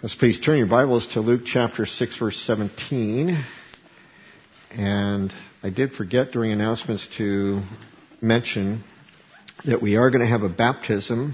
Let's please turn your Bibles to Luke chapter 6, verse 17. And I did forget during announcements to mention that we are going to have a baptism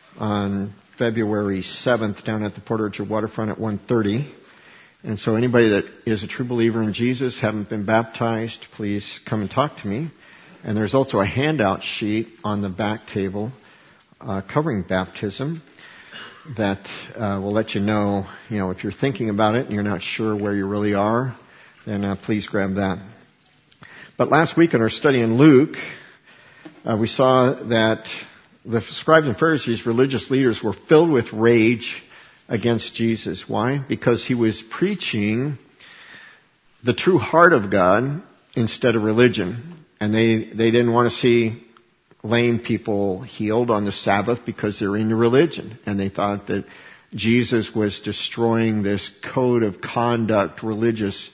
on February 7th down at the Port Orchard Waterfront at 1:30. And so anybody that is a true believer in Jesus, haven't been baptized, please come and talk to me. And there's also a handout sheet on the back table covering baptism that will let you know, if you're thinking about it and you're not sure where you really are, then please grab that. But last week in our study in Luke, we saw that the scribes and Pharisees, religious leaders, were filled with rage against Jesus. Why? Because he was preaching the true heart of God instead of religion. And they didn't want to see lame people healed on the Sabbath because they're into religion. And they thought that Jesus was destroying this code of conduct, religious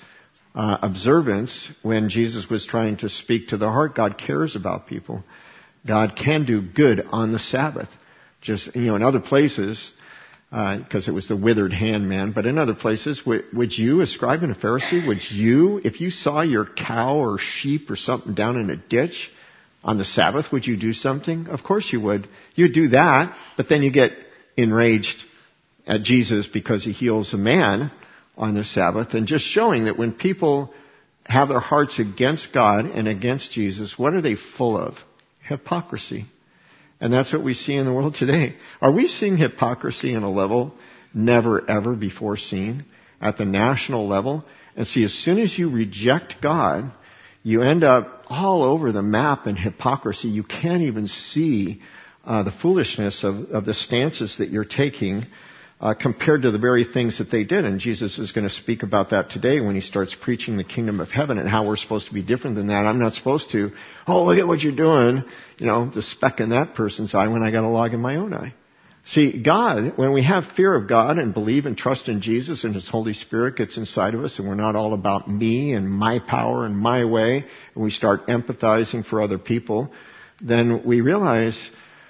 observance, when Jesus was trying to speak to the heart. God cares about people. God can do good on the Sabbath. Just, in other places, because it was the withered hand man, but in other places, would you, a scribe and a Pharisee, if you saw your cow or sheep or something down in a ditch on the Sabbath, would you do something? Of course you would. You'd do that, but then you get enraged at Jesus because he heals a man on the Sabbath, and just showing that when people have their hearts against God and against Jesus, what are they full of? Hypocrisy. And that's what we see in the world today. Are we seeing hypocrisy on a level never ever before seen at the national level? And see, as soon as you reject God, you end up all over the map in hypocrisy. You can't even see the foolishness of the stances that you're taking compared to the very things that they did. And Jesus is going to speak about that today when he starts preaching the kingdom of heaven and how we're supposed to be different than that. I'm not supposed to, look at what you're doing, the speck in that person's eye when I got a log in my own eye. See, God, when we have fear of God and believe and trust in Jesus and his Holy Spirit gets inside of us and we're not all about me and my power and my way, and we start empathizing for other people, then we realize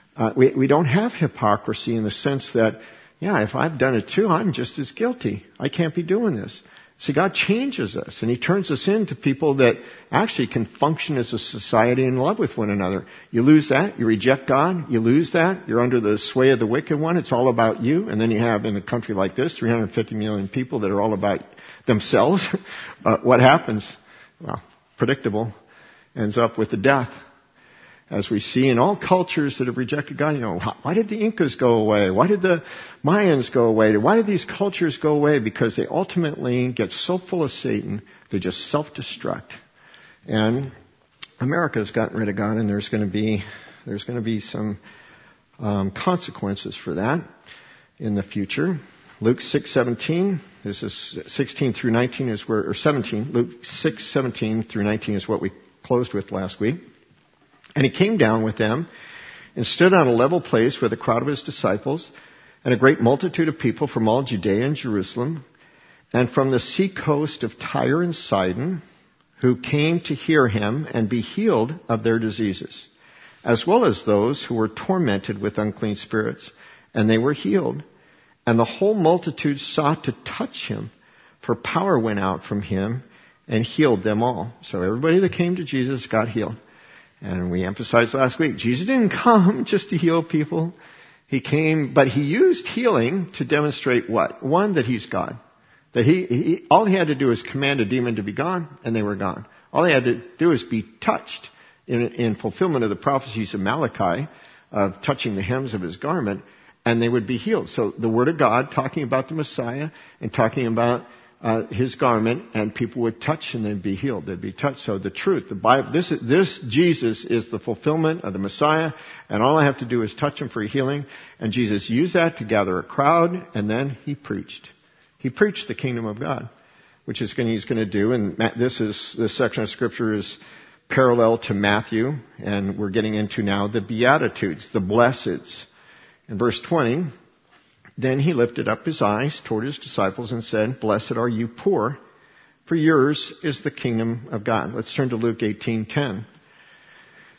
we don't have hypocrisy in the sense that, if I've done it too, I'm just as guilty. I can't be doing this. See, God changes us, and he turns us into people that actually can function as a society in love with one another. You lose that, you reject God, you lose that, you're under the sway of the wicked one, it's all about you, and then you have, in a country like this, 350 million people that are all about themselves. What happens? Well, predictable, ends up with the death. As we see in all cultures that have rejected God, why did the Incas go away? Why did the Mayans go away? Why did these cultures go away? Because they ultimately get so full of Satan, they just self-destruct. And America's gotten rid of God, and there's going to be some consequences for that in the future. Luke 6:17. This is 16 through 19 is where, or 17. Luke 6:17 through 19 is what we closed with last week. And he came down with them and stood on a level place with a crowd of his disciples and a great multitude of people from all Judea and Jerusalem and from the sea coast of Tyre and Sidon, who came to hear him and be healed of their diseases, as well as those who were tormented with unclean spirits, and they were healed. And the whole multitude sought to touch him, for power went out from him and healed them all. So everybody that came to Jesus got healed. And we emphasized last week, Jesus didn't come just to heal people. He came, but he used healing to demonstrate what? One, that he's God. That all he had to do was command a demon to be gone, and they were gone. All he had to do was be touched in fulfillment of the prophecies of Malachi, of touching the hems of his garment, and they would be healed. So the Word of God, talking about the Messiah, and talking about his garment, and people would touch and they'd be healed. They'd be touched. So the truth, the Bible, this Jesus is the fulfillment of the Messiah, and all I have to do is touch him for healing. And Jesus used that to gather a crowd, and then he preached. He preached the kingdom of God, which is he's going to do. And this section of scripture is parallel to Matthew, and we're getting into now the Beatitudes, the blesseds. In verse 20. Then he lifted up his eyes toward his disciples and said, "Blessed are you poor, for yours is the kingdom of God." Let's turn to Luke 18:10.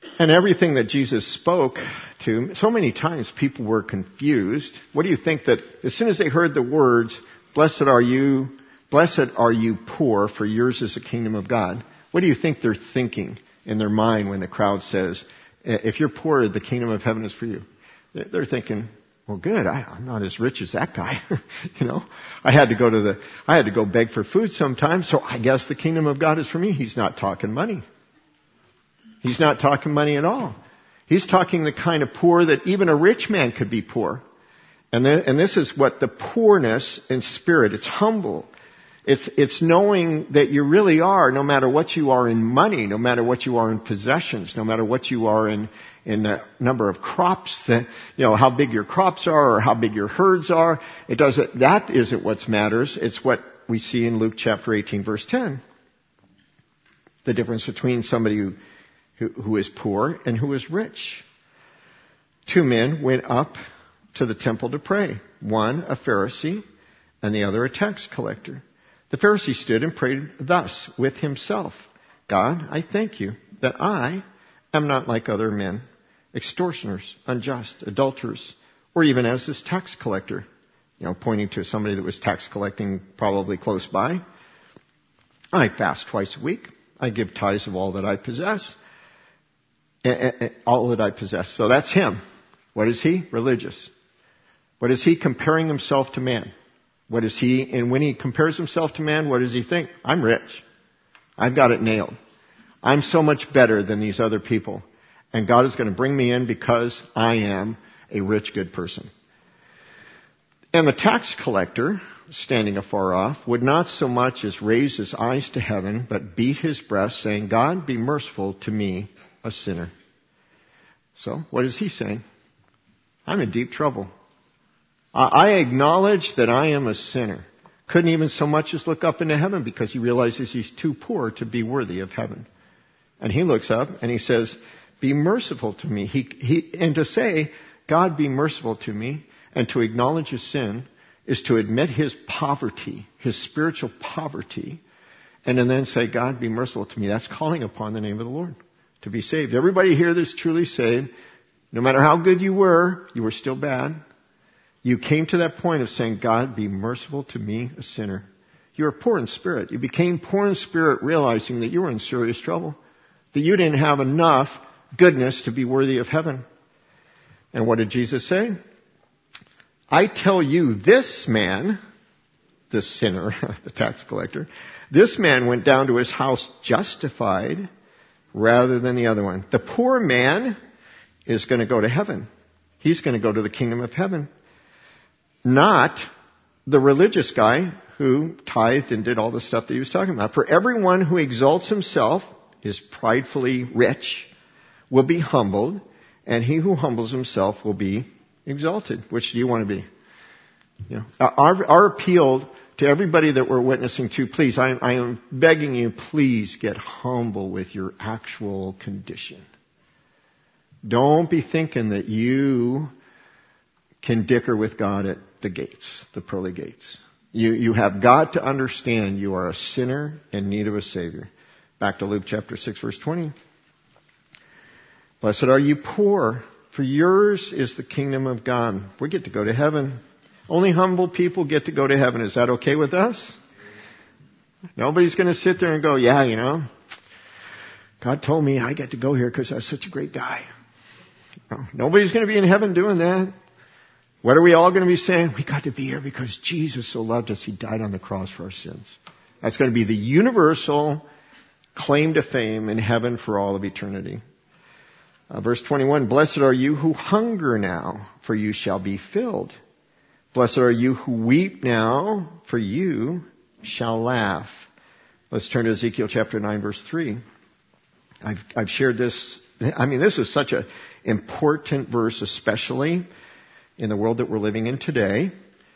And everything that Jesus spoke to, so many times people were confused. What do you think that as soon as they heard the words, blessed are you poor, for yours is the kingdom of God. What do you think they're thinking in their mind when the crowd says, if you're poor, the kingdom of heaven is for you? They're thinking, well, good. I'm not as rich as that guy. I had to go beg for food sometimes. So I guess the kingdom of God is for me. He's not talking money. He's not talking money at all. He's talking the kind of poor that even a rich man could be poor. And this is what the poorness in spirit, it's humble. It's knowing that you really are, no matter what you are in money, no matter what you are in possessions, no matter what you are in the number of crops, how big your crops are or how big your herds are. That isn't what matters. It's what we see in Luke chapter 18 verse 10. The difference between somebody who is poor and who is rich. 2 men went up to the temple to pray. One, a Pharisee, and the other, a tax collector. The Pharisee stood and prayed thus with himself. God, I thank you that I am not like other men, extortioners, unjust, adulterers, or even as this tax collector. Pointing to somebody that was tax collecting probably close by. I fast twice a week. I give tithes of all that I possess. All that I possess. So that's him. What is he? Religious. What is he? Comparing himself to man. What is he? And when he compares himself to man, what does he think? I'm rich. I've got it nailed. I'm so much better than these other people. And God is going to bring me in because I am a rich, good person. And the tax collector, standing afar off, would not so much as raise his eyes to heaven, but beat his breast, saying, God, be merciful to me, a sinner. So, what is he saying? I'm in deep trouble. I acknowledge that I am a sinner. Couldn't even so much as look up into heaven because he realizes he's too poor to be worthy of heaven. And he looks up and he says, be merciful to me. And to say, God, be merciful to me, and to acknowledge his sin is to admit his poverty, his spiritual poverty, and then say, God, be merciful to me. That's calling upon the name of the Lord to be saved. Everybody here that's truly saved, no matter how good you were still bad. You came to that point of saying, God, be merciful to me, a sinner. You are poor in spirit. You became poor in spirit realizing that you were in serious trouble, that you didn't have enough goodness to be worthy of heaven. And what did Jesus say? I tell you, this man, the sinner, the tax collector, this man went down to his house justified rather than the other one. The poor man is going to go to heaven. He's going to go to the kingdom of heaven. Not the religious guy who tithed and did all the stuff that he was talking about. For everyone who exalts himself, is pridefully rich, will be humbled, and he who humbles himself will be exalted. Which do you want to be? Our appeal to everybody that we're witnessing to, please, I am begging you, please get humble with your actual condition. Don't be thinking that you can dicker with God at the gates, the pearly gates. You have got to understand you are a sinner in need of a Savior. Back to Luke chapter 6, verse 20. Blessed are you poor, for yours is the kingdom of God. We get to go to heaven. Only humble people get to go to heaven. Is that okay with us? Nobody's going to sit there and go, yeah, God told me I get to go here because I was such a great guy. Nobody's going to be in heaven doing that. What are we all going to be saying? We got to be here because Jesus so loved us. He died on the cross for our sins. That's going to be the universal claim to fame in heaven for all of eternity. Verse 21, blessed are you who hunger now, for you shall be filled. Blessed are you who weep now, for you shall laugh. Let's turn to Ezekiel chapter 9, verse 3. I've shared this. This is such an important verse, especially in the world that we're living in today,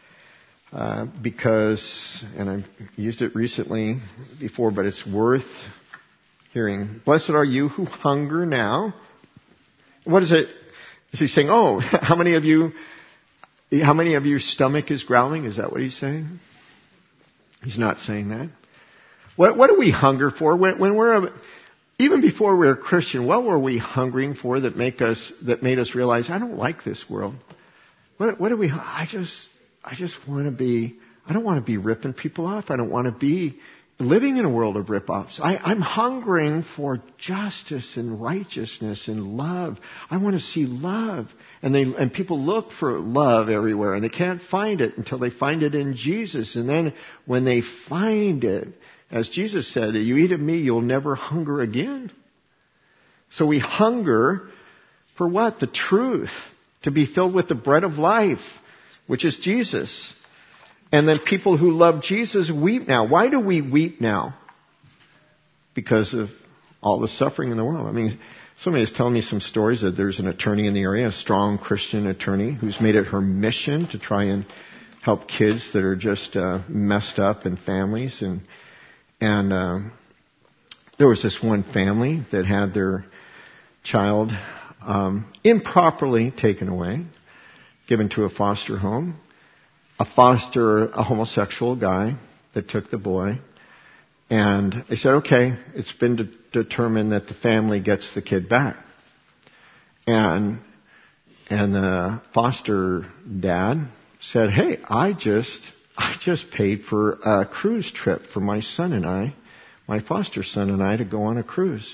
because, and I've used it recently before, but it's worth hearing. Blessed are you who hunger now. What is it? Is he saying, how many of your stomach is growling? Is that what he's saying? He's not saying that. What do we hunger for? When we're even before we were Christian, what were we hungering for that made us realize, I don't like this world? What do we, I just want to be, I don't want to be ripping people off. I don't want to be living in a world of rip-offs. I'm hungering for justice and righteousness and love. I want to see love. And people look for love everywhere, and they can't find it until they find it in Jesus. And then when they find it, as Jesus said, you eat of me, you'll never hunger again. So we hunger for what? The truth. To be filled with the bread of life, which is Jesus. And then people who love Jesus weep now. Why do we weep now? Because of all the suffering in the world. I mean, somebody was telling me some stories that there's an attorney in the area, a strong Christian attorney, who's made it her mission to try and help kids that are just messed up in families. And there was this one family that had their child improperly taken away, given to a foster home. A homosexual guy that took the boy. And they said, okay, it's been determined that the family gets the kid back. And the foster dad said, hey, I just paid for a cruise trip for my son and I, my foster son and I, to go on a cruise.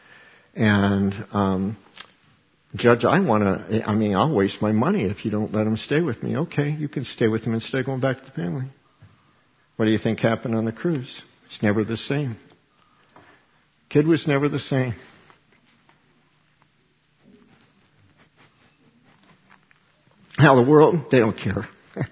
And, Judge, I'll waste my money if you don't let him stay with me. Okay, you can stay with him instead of going back to the family. What do you think happened on the cruise? It's never the same. Kid was never the same. Now the world, they don't care.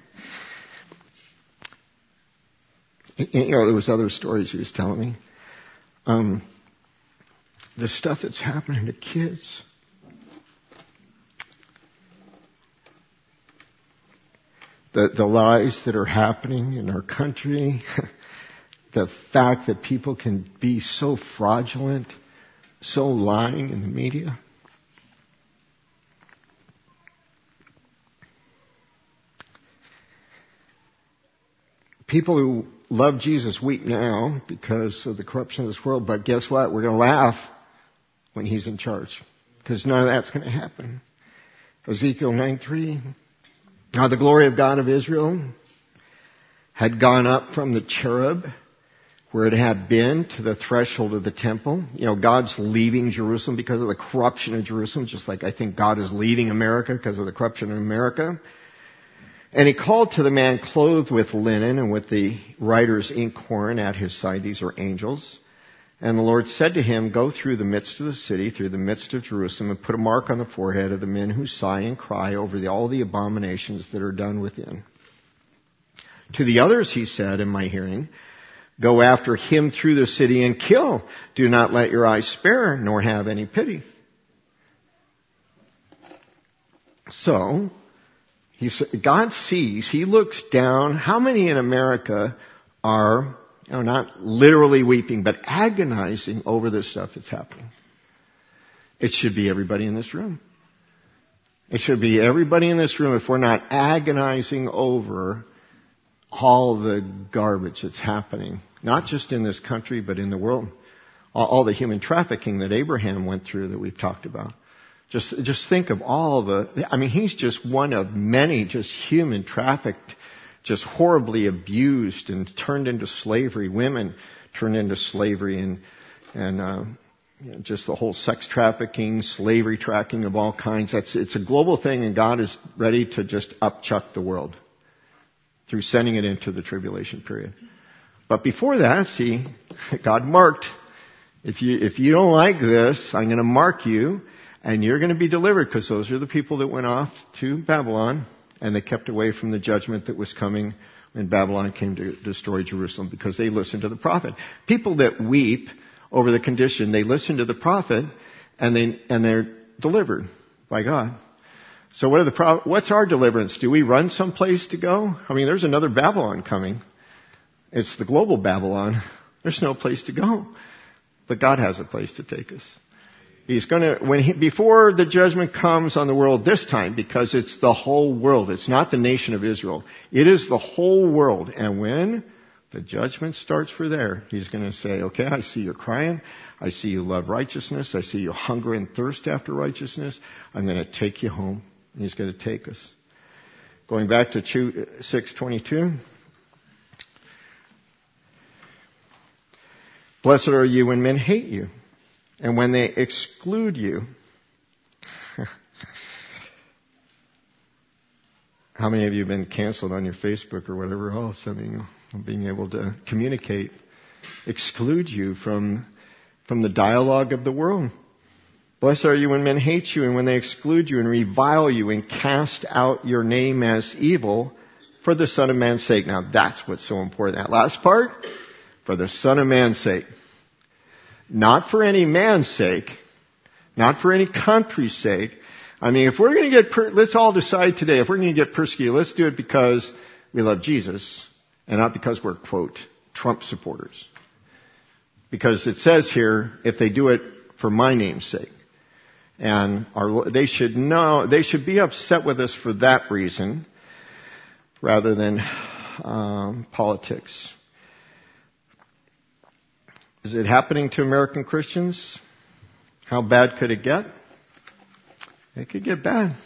There was other stories he was telling me. The stuff that's happening to kids. The lies that are happening in our country, the fact that people can be so fraudulent, so lying in the media. People who love Jesus weep now because of the corruption of this world, but guess what? We're going to laugh when He's in charge, because none of that's going to happen. Ezekiel 9:3. Now the glory of God of Israel had gone up from the cherub where it had been to the threshold of the temple. You know, God's leaving Jerusalem because of the corruption of Jerusalem, just like I think God is leaving America because of the corruption of America. And He called to the man clothed with linen and with the writer's inkhorn at his side. These are angels. And the Lord said to him, go through the midst of the city, through the midst of Jerusalem, and put a mark on the forehead of the men who sigh and cry over all the abominations that are done within. To the others He said in my hearing, go after him through the city and kill. Do not let your eyes spare, nor have any pity. So, God sees, He looks down. How many in America are not literally weeping, but agonizing over this stuff that's happening? It should be everybody in this room. It should be everybody in this room if we're not agonizing over all the garbage that's happening, not just in this country, but in the world. All the human trafficking that Abraham went through that we've talked about. Just think of he's just one of many just human trafficked, just horribly abused and turned into slavery. Women turned into slavery and just the whole sex trafficking, slavery tracking of all kinds. It's a global thing, and God is ready to just upchuck the world through sending it into the tribulation period. But before that, see, God marked, if you don't like this, I'm going to mark you, and you're going to be delivered, because those are the people that went off to Babylon. And they kept away from the judgment that was coming when Babylon came to destroy Jerusalem, because they listened to the prophet. People that weep over the condition, they listen to the prophet, and they're delivered by God. So what's our deliverance? Do we run someplace to go? I mean, there's another Babylon coming. It's the global Babylon. There's no place to go. But God has a place to take us. He's before the judgment comes on the world this time, because it's the whole world. It's not the nation of Israel. It is the whole world. And when The judgment starts for there. He's going to say, okay, I see you're crying. I see you love righteousness. I see you hunger and thirst after righteousness. I'm going to take you home. He's going to take us. Going back to 6:22. Blessed are you when men hate you and when they exclude you. How many of you have been canceled on your Facebook or whatever else? I mean, being able to communicate, exclude you from the dialogue of the world. Blessed are you when men hate you and when they exclude you and revile you and cast out your name as evil for the Son of Man's sake. Now that's what's so important. That last part, for the Son of Man's sake. Not for any man's sake. Not for any country's sake. I mean, if we're going to get, let's all decide today, if we're going to get persecuted, let's do it because we love Jesus and not because we're, quote, Trump supporters. Because it says here, if they do it for my name's sake. And they should be upset with us for that reason rather than politics. Is it happening to American Christians? How bad could it get? It could get bad.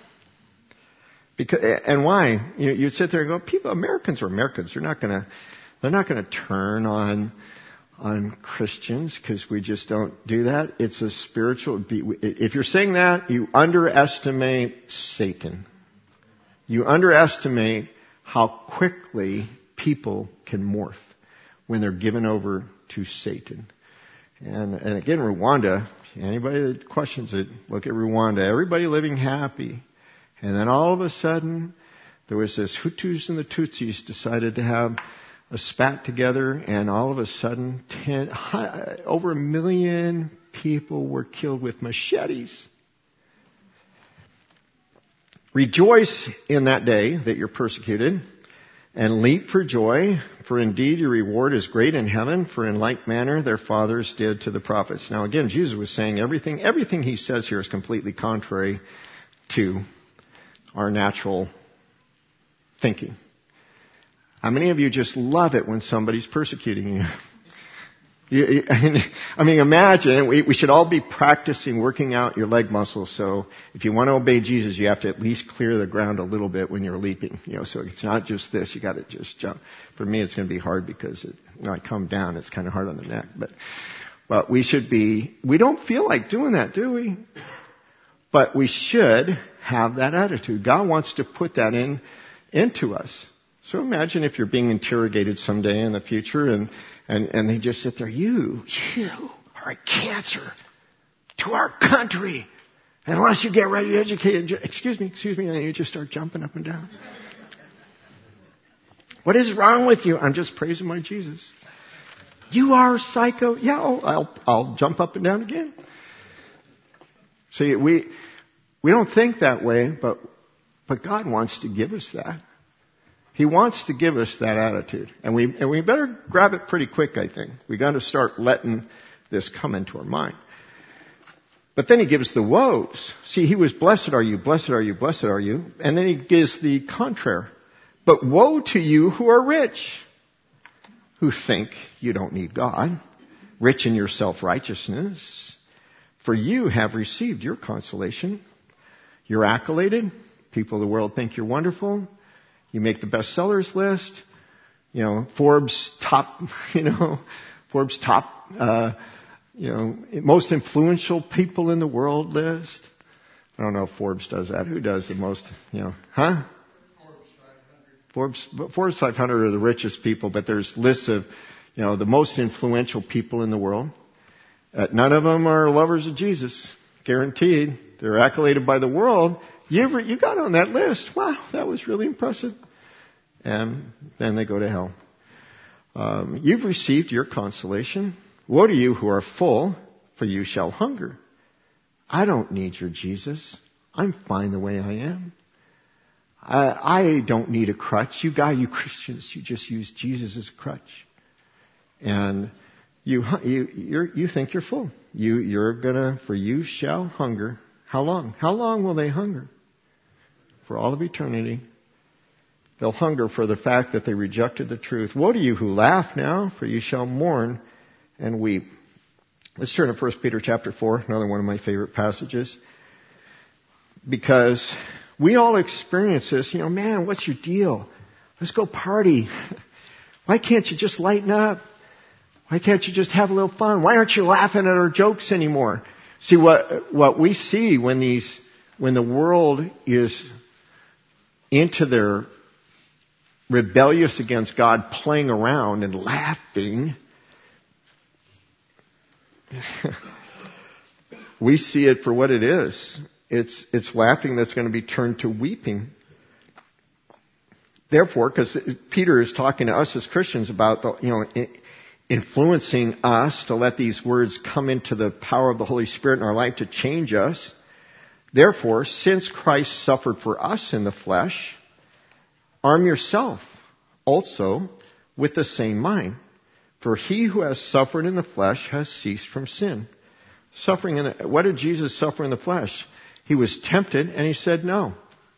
And why? You sit there and go, Americans are Americans. They're not gonna turn on Christians because we just don't do that. It's a spiritual. If you're saying that, you underestimate Satan. You underestimate how quickly people can morph when they're given over to Satan. And again, Rwanda. Anybody that questions it, look at Rwanda. Everybody living happy. And then all of a sudden, there was this Hutus and the Tutsis decided to have a spat together, and all of a sudden, over 1 million people were killed with machetes. Rejoice in that day that you're persecuted, and leap for joy, for indeed your reward is great in heaven, for in like manner their fathers did to the prophets. Now again, Jesus was saying everything he says here is completely contrary to our natural thinking. How many of you just love it when somebody's persecuting you? I mean, imagine, we should all be practicing working out your leg muscles. So if you want to obey Jesus, you have to at least clear the ground a little bit when you're leaping. So it's not just this. You got to just jump. For me, it's going to be hard because when I come down, it's kind of hard on the neck. But we don't feel like doing that, do we? But we should have that attitude. God wants to put that into us. So imagine if you're being interrogated someday in the future and they just sit there, you are a cancer to our country. Unless you get ready to educate, excuse me, and then you just start jumping up and down. What is wrong with you? I'm just praising my Jesus. You are psycho. Yeah, I'll jump up and down again. See, we don't think that way, but God wants to give us that. He wants to give us that attitude. And we better grab it pretty quick, I think. We got to start letting this come into our mind. But then he gives the woes. See, he was blessed are you, blessed are you, blessed are you. And then he gives the contrary. But woe to you who are rich, who think you don't need God, rich in your self-righteousness. For you have received your consolation. You're accoladed. People of the world think you're wonderful. You make the bestsellers list, Forbes top, most influential people in the world list. I don't know if Forbes does that. Who does the most, Forbes 500 are the richest people, but there's lists of, the most influential people in the world. None of them are lovers of Jesus. Guaranteed. They're accoladed by the world. You got on that list. Wow, that was really impressive. And then they go to hell. You've received your consolation. Woe to you who are full, for you shall hunger. I don't need your Jesus. I'm fine the way I am. I don't need a crutch. You Christians, you just use Jesus as a crutch. And you think you're full. For you shall hunger. How long? How long will they hunger? For all of eternity. They'll hunger for the fact that they rejected the truth. Woe to you who laugh now, for you shall mourn and weep. Let's turn to 1 Peter chapter 4, another one of my favorite passages. Because we all experience this, man, what's your deal? Let's go party. Why can't you just lighten up? Why can't you just have a little fun? Why aren't you laughing at our jokes anymore? See, what we see when the world is into their rebellious against God, playing around and laughing, we see it for what it is. It's laughing that's going to be turned to weeping. Therefore, because Peter is talking to us as Christians about influencing us to let these words come into the power of the Holy Spirit in our life to change us. Therefore, since Christ suffered for us in the flesh, arm yourself also with the same mind. For he who has suffered in the flesh has ceased from sin. What did Jesus suffer in the flesh? He was tempted and he said no.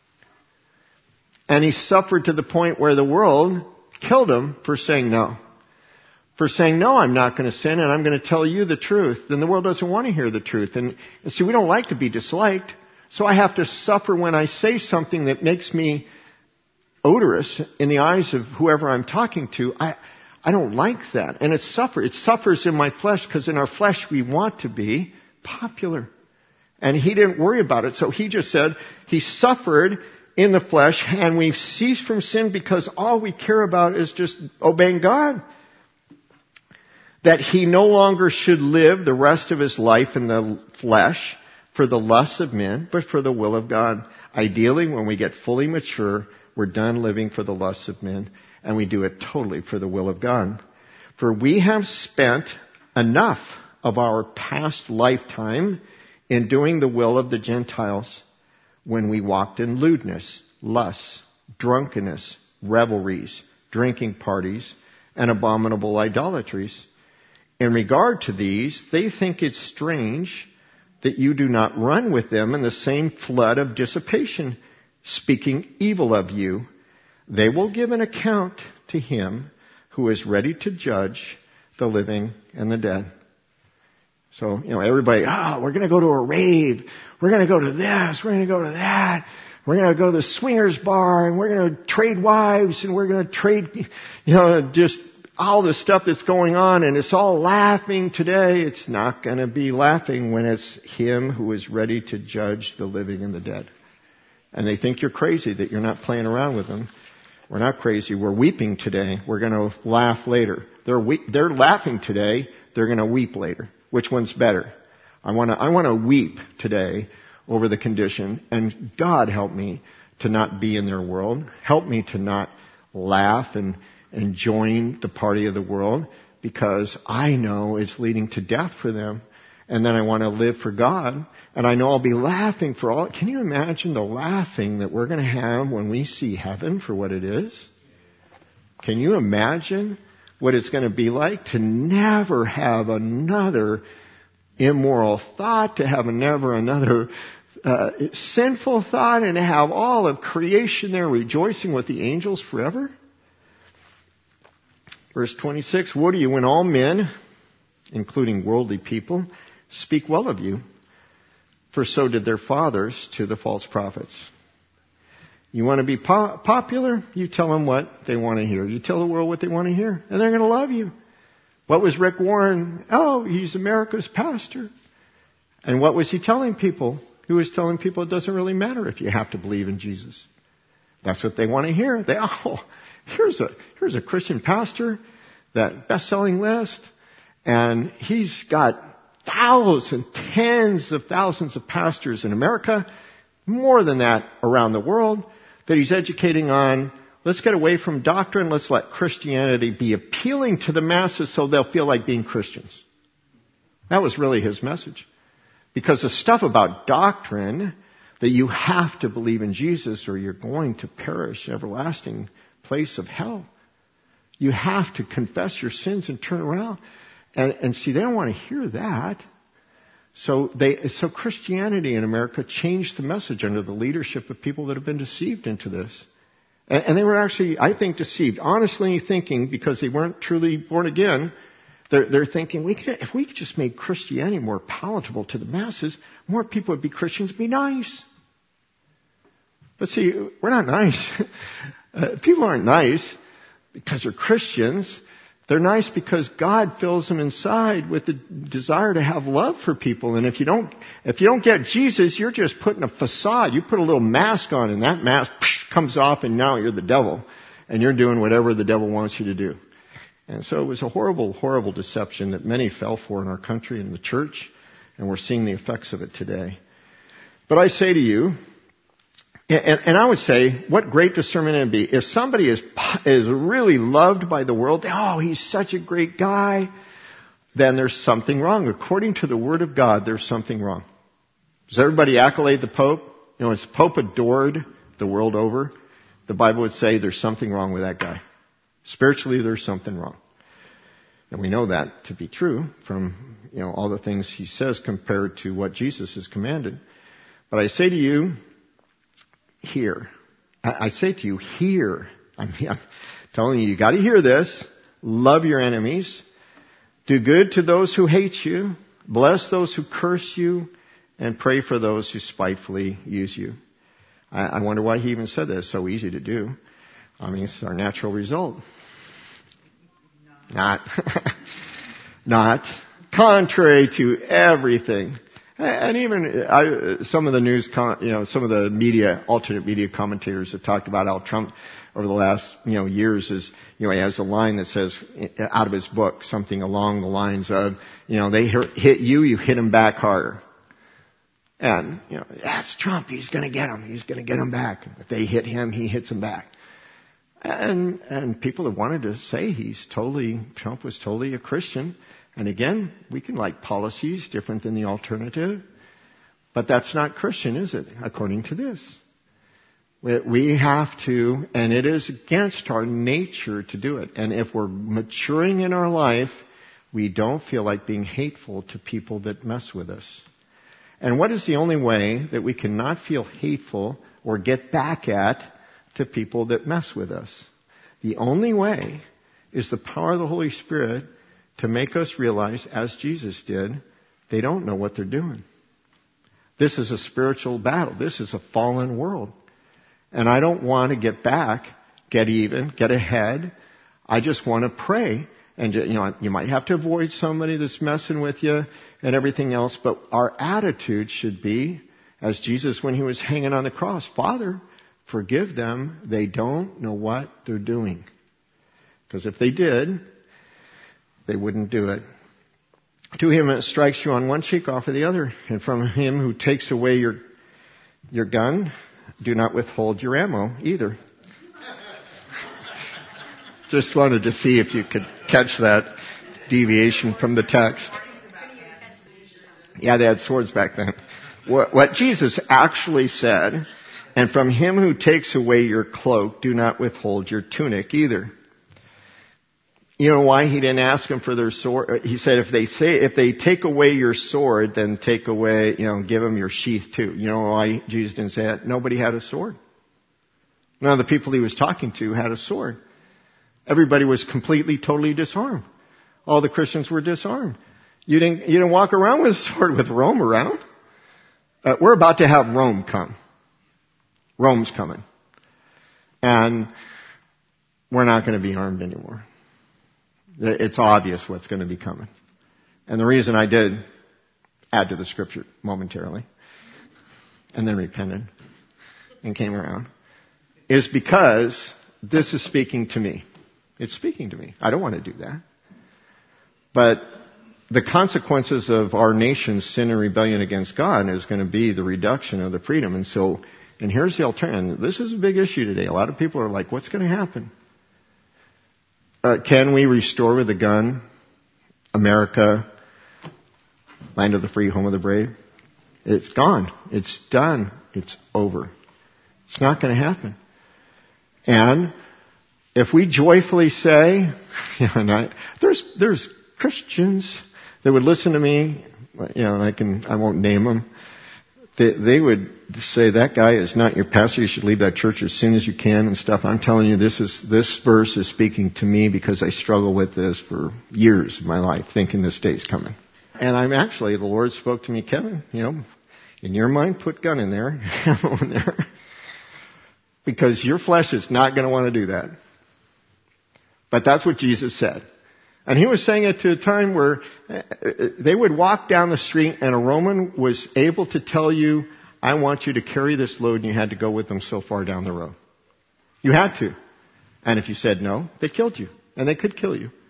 And he suffered to the point where the world killed him for saying no. For saying, no, I'm not going to sin and I'm going to tell you the truth. Then the world doesn't want to hear the truth. And see, we don't like to be disliked. So I have to suffer when I say something that makes me odorous in the eyes of whoever I'm talking to. I don't like that. And it suffers in my flesh because in our flesh we want to be popular. And he didn't worry about it. So he just said he suffered in the flesh and we've ceased from sin because all we care about is just obeying God. That he no longer should live the rest of his life in the flesh for the lusts of men, but for the will of God. Ideally, when we get fully mature, we're done living for the lusts of men, and we do it totally for the will of God. For we have spent enough of our past lifetime in doing the will of the Gentiles when we walked in lewdness, lusts, drunkenness, revelries, drinking parties, and abominable idolatries. In regard to these, they think it strange that you do not run with them in the same flood of dissipation, speaking evil of you. They will give an account to him who is ready to judge the living and the dead. So, everybody, we're going to go to a rave. We're going to go to this. We're going to go to that. We're going to go to the swingers bar and we're going to trade wives and we're going to trade, just all the stuff that's going on, and it's all laughing today. It's not going to be laughing when it's him who is ready to judge the living and the dead. And they think you're crazy that you're not playing around with them. We're not crazy. We're weeping today. We're going to laugh later. They're laughing today. They're going to weep later. Which one's better? I want to weep today over the condition, and God help me to not be in their world. Help me to not laugh and join the party of the world, because I know it's leading to death for them. And then I want to live for God, and I know I'll be laughing for all. Can you imagine the laughing that we're going to have when we see heaven for what it is? Can you imagine what it's going to be like to never have another immoral thought, to have never another sinful thought, and to have all of creation there rejoicing with the angels forever? Verse 26, woe to you when all men, including worldly people, speak well of you, for so did their fathers to the false prophets. You want to be popular? You tell them what they want to hear. You tell the world what they want to hear, and they're going to love you. What was Rick Warren? Oh, he's America's pastor. And what was he telling people? He was telling people it doesn't really matter if you have to believe in Jesus. That's what they want to hear. Here's a Christian pastor, that best-selling list, and he's got thousands, tens of thousands of pastors in America, more than that around the world, that he's educating on. Let's get away from doctrine. Let's let Christianity be appealing to the masses so they'll feel like being Christians. That was really his message. Because the stuff about doctrine, that you have to believe in Jesus or you're going to perish, everlasting place of hell. You have to confess your sins and turn around. And see, they don't want to hear that. So Christianity in America changed the message under the leadership of people that have been deceived into this. And they were actually, I think, deceived. Honestly thinking, because they weren't truly born again, they're thinking, if we just made Christianity more palatable to the masses, more people would be Christians, be nice. But see, we're not nice. People aren't nice because they're Christians. They're nice because God fills them inside with the desire to have love for people. And if you don't get Jesus, you're just putting a facade. You put a little mask on, and that mask comes off, and now you're the devil, and you're doing whatever the devil wants you to do. And so it was a horrible, horrible deception that many fell for in our country and the church, and we're seeing the effects of it today. But I say to you, and I would say, what great discernment it would be. If somebody is really loved by the world, oh, he's such a great guy, then there's something wrong. According to the Word of God, there's something wrong. Does everybody accolade the Pope? You know, as Pope adored the world over, the Bible would say there's something wrong with that guy. Spiritually, there's something wrong. And we know that to be true from, all the things he says compared to what Jesus has commanded. But I say to you, hear. I say to you, hear. I'm telling you got to hear this. Love your enemies. Do good to those who hate you. Bless those who curse you. And pray for those who spitefully use you. I wonder why he even said that. It's so easy to do. I mean, it's our natural result. Not contrary to everything. And even some of the news, some of the media, alternate media commentators have talked about how Trump over the last, years is, he has a line that says out of his book something along the lines of, they hit you, you hit them back harder. And, that's Trump. He's going to get them. He's going to get them back. If they hit him, he hits them back. And people have wanted to say Trump was totally a Christian. And again, we can like policies different than the alternative. But that's not Christian, is it? According to this. We have to, and it is against our nature to do it. And if we're maturing in our life, we don't feel like being hateful to people that mess with us. And what is the only way that we cannot feel hateful or get back at to people that mess with us? The only way is the power of the Holy Spirit to make us realize, as Jesus did, they don't know what they're doing. This is a spiritual battle. This is a fallen world. And I don't want to get back, get even, get ahead. I just want to pray. And, you might have to avoid somebody that's messing with you and everything else. But our attitude should be, as Jesus when he was hanging on the cross, Father, forgive them. They don't know what they're doing. Because if they did, they wouldn't do it. To him that strikes you on one cheek, offer the other. And from him who takes away your gun, do not withhold your ammo either. Just wanted to see if you could catch that deviation from the text. Yeah, they had swords back then. What Jesus actually said, and from him who takes away your cloak, do not withhold your tunic either. You know why he didn't ask them for their sword? He said, if they take away your sword, then take away, give them your sheath too. You know why Jesus didn't say that? Nobody had a sword. None of the people he was talking to had a sword. Everybody was completely, totally disarmed. All the Christians were disarmed. You didn't walk around with a sword with Rome around. We're about to have Rome come. Rome's coming. And we're not going to be armed anymore. It's obvious what's going to be coming. And the reason I did add to the scripture momentarily, and then repented and came around, is because this is speaking to me. It's speaking to me. I don't want to do that. But the consequences of our nation's sin and rebellion against God is going to be the reduction of the freedom. And here's the alternative. This is a big issue today. A lot of people are like, what's going to happen? Can we restore with a gun America, land of the free, home of the brave? It's gone. It's done. It's over. It's not going to happen. And if we joyfully say, there's Christians that would listen to me, I won't name them, they would say, that guy is not your pastor, you should leave that church as soon as you can and stuff. I'm telling you, this verse is speaking to me because I struggle with this for years of my life, thinking this day's coming. And the Lord spoke to me, Kevin, in your mind, put gun in there, ammo in there. Because your flesh is not going to want to do that. But that's what Jesus said. And he was saying it to a time where they would walk down the street and a Roman was able to tell you, I want you to carry this load, and you had to go with them so far down the road. You had to. And if you said no, they killed you. And they could kill you.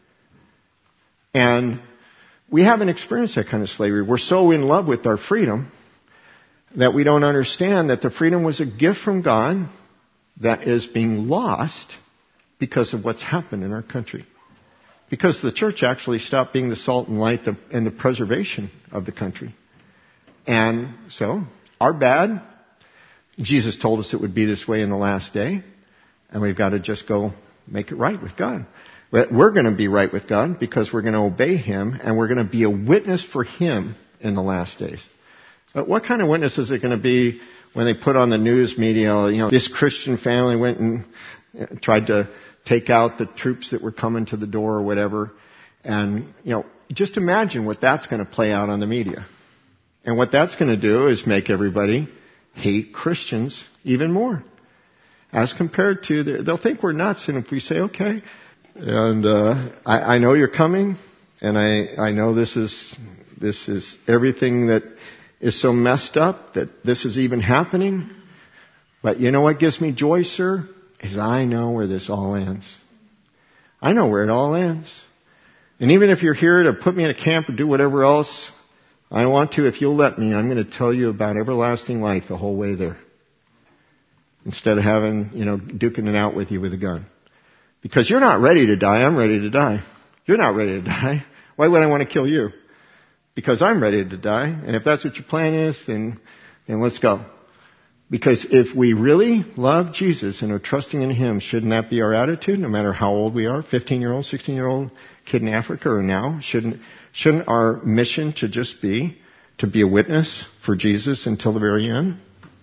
And we haven't experienced that kind of slavery. We're so in love with our freedom that we don't understand that the freedom was a gift from God that is being lost because of what's happened in our country. Because the church actually stopped being the salt and light and the preservation of the country. And so, our bad. Jesus told us it would be this way in the last day. And we've got to just go make it right with God. But we're going to be right with God because we're going to obey Him and we're going to be a witness for Him in the last days. But what kind of witness is it going to be when they put on the news media, this Christian family went and tried to take out the troops that were coming to the door or whatever. And, just imagine what that's going to play out on the media. And what that's going to do is make everybody hate Christians even more. As compared to, they'll think we're nuts. And if we say, okay, and I know you're coming, and I know this is everything that is so messed up that this is even happening. But you know what gives me joy, sir? Is I know where this all ends. I know where it all ends. And even if you're here to put me in a camp or do whatever else I want to, if you'll let me, I'm going to tell you about everlasting life the whole way there. Instead of having, duking it out with you with a gun. Because you're not ready to die, I'm ready to die. You're not ready to die. Why would I want to kill you? Because I'm ready to die. And if that's what your plan is, then let's go. Because if we really love Jesus and are trusting in Him, shouldn't that be our attitude, no matter how old we are? 15-year-old, 16-year-old kid in Africa or now? Shouldn't our mission to just be to be a witness for Jesus until the very end?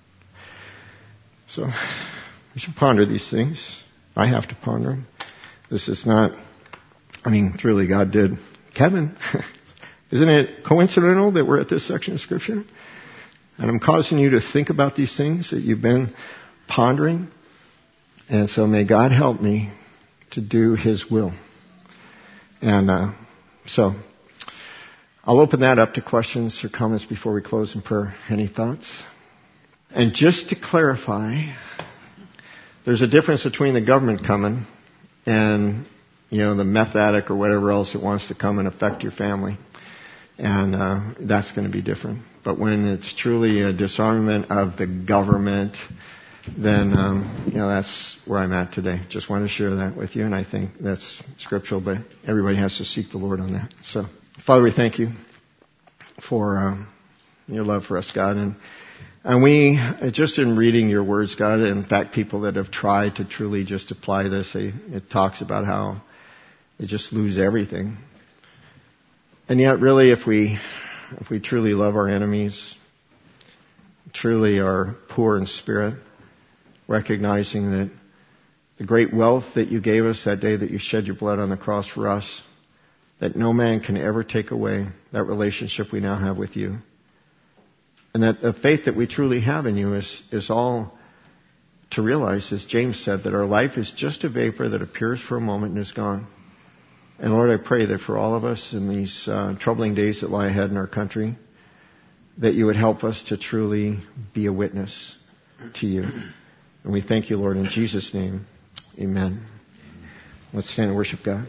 So we should ponder these things. I have to ponder them. This is not, truly God did. Kevin, isn't it coincidental that we're at this section of Scripture? And I'm causing you to think about these things that you've been pondering. And so may God help me to do His will. And so I'll open that up to questions or comments before we close in prayer. Any thoughts? And just to clarify, there's a difference between the government coming and, the meth addict or whatever else that wants to come and affect your family. And that's going to be different. But when it's truly a disarmament of the government, then, that's where I'm at today. Just want to share that with you, and I think that's scriptural, but everybody has to seek the Lord on that. So, Father, we thank you for your love for us, God. And we, just in reading your words, God, in fact, people that have tried to truly just apply this, it talks about how they just lose everything. And yet, really, if we truly love our enemies, truly are poor in spirit, recognizing that the great wealth that you gave us that day that you shed your blood on the cross for us, that no man can ever take away that relationship we now have with you. And that the faith that we truly have in you is all to realize, as James said, that our life is just a vapor that appears for a moment and is gone. And Lord, I pray that for all of us in these troubling days that lie ahead in our country, that you would help us to truly be a witness to you. And we thank you, Lord, in Jesus' name. Amen. Let's stand and worship God.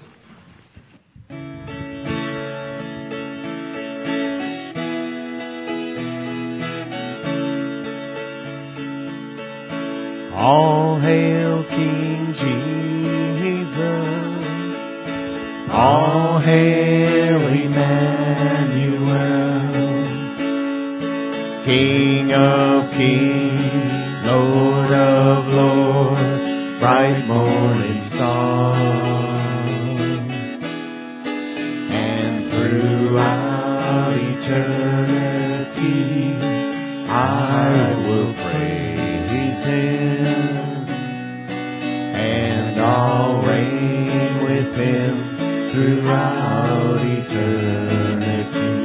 All hail King Jesus. All hail Emmanuel. King of kings, Lord of lords, bright morning star. And throughout eternity, throughout eternity.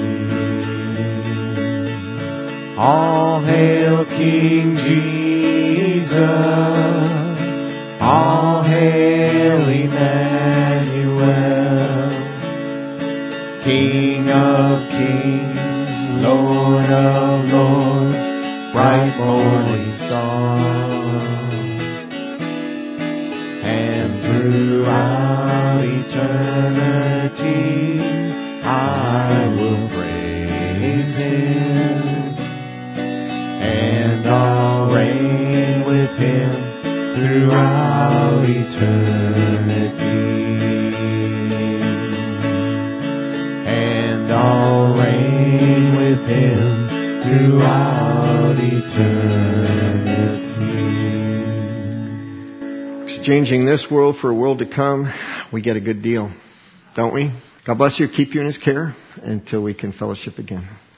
All hail King Jesus, all hail Emmanuel, King of kings, Lord of lords, bright morning star. And throughout eternity I will praise Him, and I'll reign with Him throughout eternity. And I'll reign with Him throughout eternity. Exchanging this world for a world to come, we get a good deal, don't we? God bless you, keep you in His care until we can fellowship again.